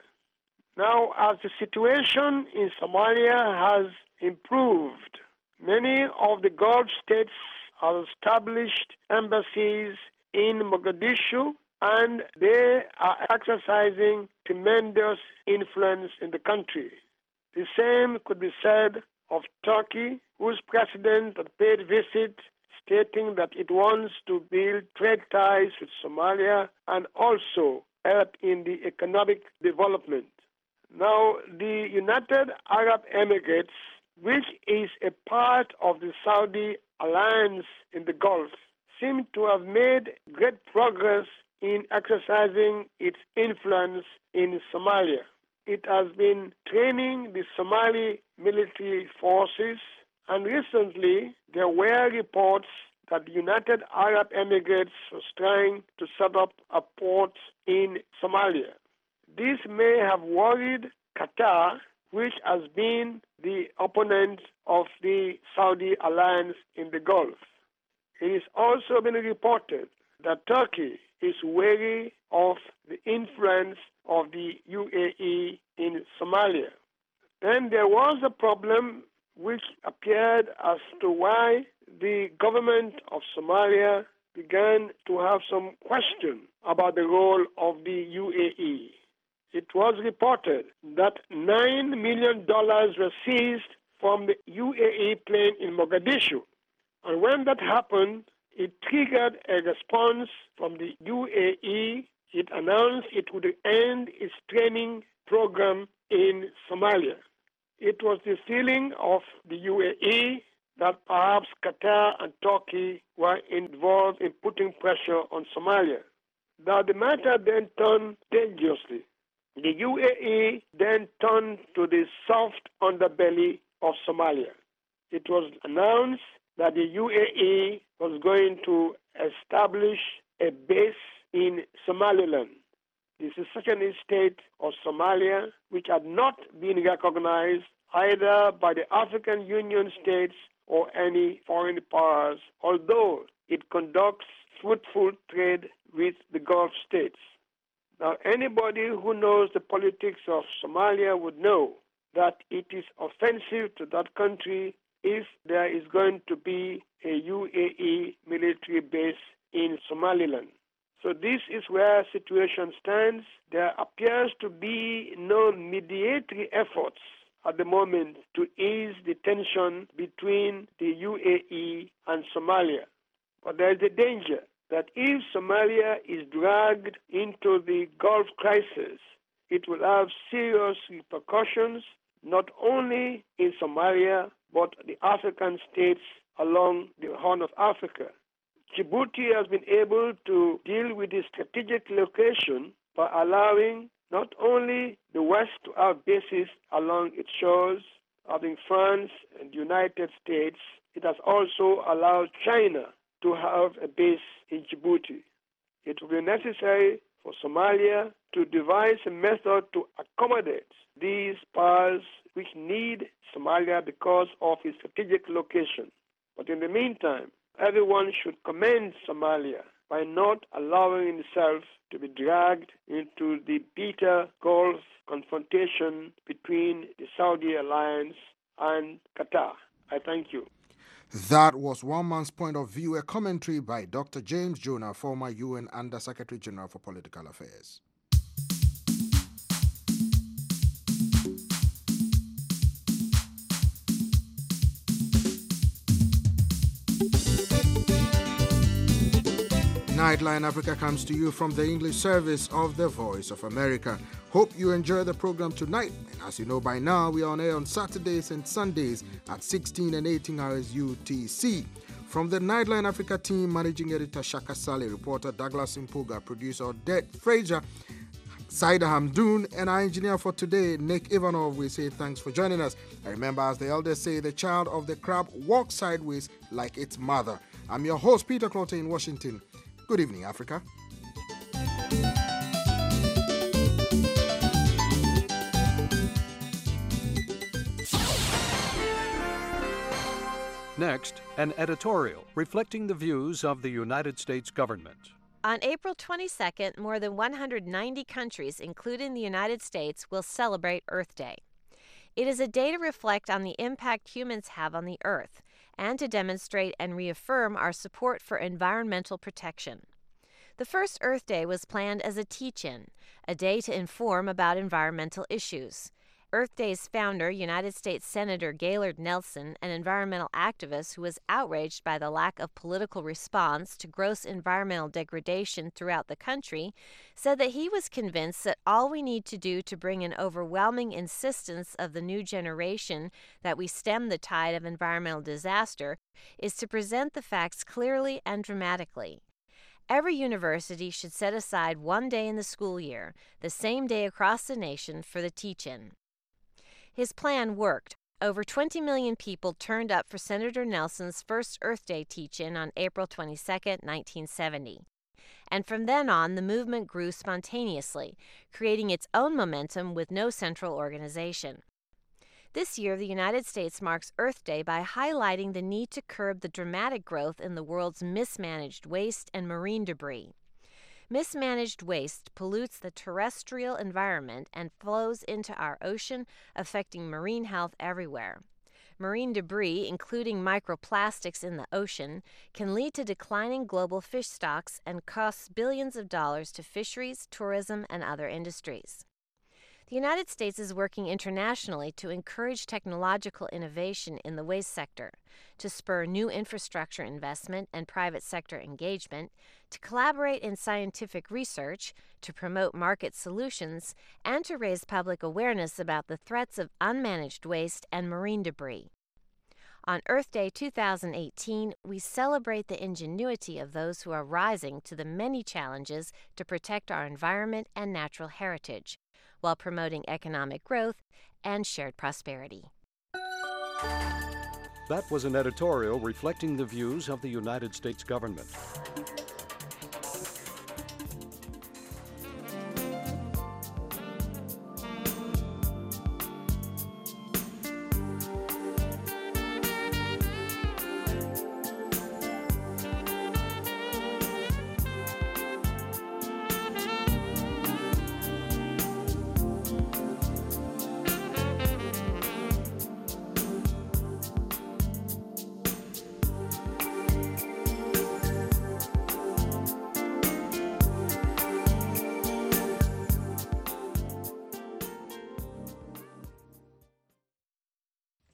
Now, as the situation in Somalia has improved, many of the Gulf states have established embassies in Mogadishu, and they are exercising tremendous influence in the country. The same could be said of Turkey, whose president had paid visit, stating that it wants to build trade ties with Somalia and also help in the economic development. Now, the United Arab Emirates, which is a part of the Saudi alliance in the Gulf, seem to have made great progress in exercising its influence in Somalia. It has been training the Somali military forces, and recently there were reports that the United Arab Emirates was trying to set up a port in Somalia. This may have worried Qatar, which has been the opponent of the Saudi alliance in the Gulf. It has also been reported that Turkey is wary of the influence of the U A E in Somalia. Then there was a problem which appeared as to why the government of Somalia began to have some question about the role of the U A E. It was reported that nine million dollars were seized from the U A E plane in Mogadishu. And when that happened, it triggered a response from the U A E. It announced it would end its training program in Somalia. It was the feeling of the U A E that perhaps Qatar and Turkey were involved in putting pressure on Somalia. Now the matter then turned dangerously. The U A E then turned to the soft underbelly of Somalia. It was announced that the U A E was going to establish a base in Somaliland. This is the second state of Somalia which had not been recognized either by the African Union states or any foreign powers, although it conducts fruitful trade with the Gulf states. Now, anybody who knows the politics of Somalia would know that it is offensive to that country if there is going to be a U A E military base in Somaliland. So this is where the situation stands. There appears to be no mediatory efforts at the moment to ease the tension between the U A E and Somalia. But there is a danger that if Somalia is dragged into the Gulf crisis, it will have serious repercussions not only in Somalia, but the African states along the Horn of Africa. Djibouti has been able to deal with the strategic location by allowing not only the West to have bases along its shores, having France and the United States, it has also allowed China to have a base in Djibouti. It will be necessary for Somalia to devise a method to accommodate these powers which need Somalia because of its strategic location. But in the meantime, everyone should commend Somalia by not allowing itself to be dragged into the bitter Gulf confrontation between the Saudi alliance and Qatar. I thank you. That was one man's point of view, a commentary by Doctor James Jonah, former U N Under-Secretary General for Political Affairs. Nightline Africa comes to you from the English service of the Voice of America. Hope you enjoy the program tonight. And as you know by now, we are on air on Saturdays and Sundays at sixteen and eighteen hours U T C. From the Nightline Africa team, Managing Editor Shaka Saleh, reporter Douglas Impuga, producer Odette Fraser, Saida Hamdoun, and our engineer for today, Nick Ivanov, we say thanks for joining us. And remember, as the elders say, the child of the crab walks sideways like its mother. I'm your host, Peter Clotte in Washington. Good evening, Africa. Next, an editorial reflecting the views of the United States government. On April twenty-second, more than one hundred ninety countries, including the United States, will celebrate Earth Day. It is a day to reflect on the impact humans have on the Earth and to demonstrate and reaffirm our support for environmental protection. The first Earth Day was planned as a teach-in, a day to inform about environmental issues. Earth Day's founder, United States Senator Gaylord Nelson, an environmental activist who was outraged by the lack of political response to gross environmental degradation throughout the country, said that he was convinced that all we need to do to bring an overwhelming insistence of the new generation that we stem the tide of environmental disaster is to present the facts clearly and dramatically. Every university should set aside one day in the school year, the same day across the nation, for the teach-in. His plan worked. Over twenty million people turned up for Senator Nelson's first Earth Day teach-in on April twenty-second, nineteen seventy. And from then on, the movement grew spontaneously, creating its own momentum with no central organization. This year, the United States marks Earth Day by highlighting the need to curb the dramatic growth in the world's mismanaged waste and marine debris. Mismanaged waste pollutes the terrestrial environment and flows into our ocean, affecting marine health everywhere. Marine debris, including microplastics in the ocean, can lead to declining global fish stocks and costs billions of dollars to fisheries, tourism, and other industries. The United States is working internationally to encourage technological innovation in the waste sector, to spur new infrastructure investment and private sector engagement, to collaborate in scientific research, to promote market solutions, and to raise public awareness about the threats of unmanaged waste and marine debris. On Earth Day two thousand eighteen, we celebrate the ingenuity of those who are rising to the many challenges to protect our environment and natural heritage, while promoting economic growth and shared prosperity. That was an editorial reflecting the views of the United States government.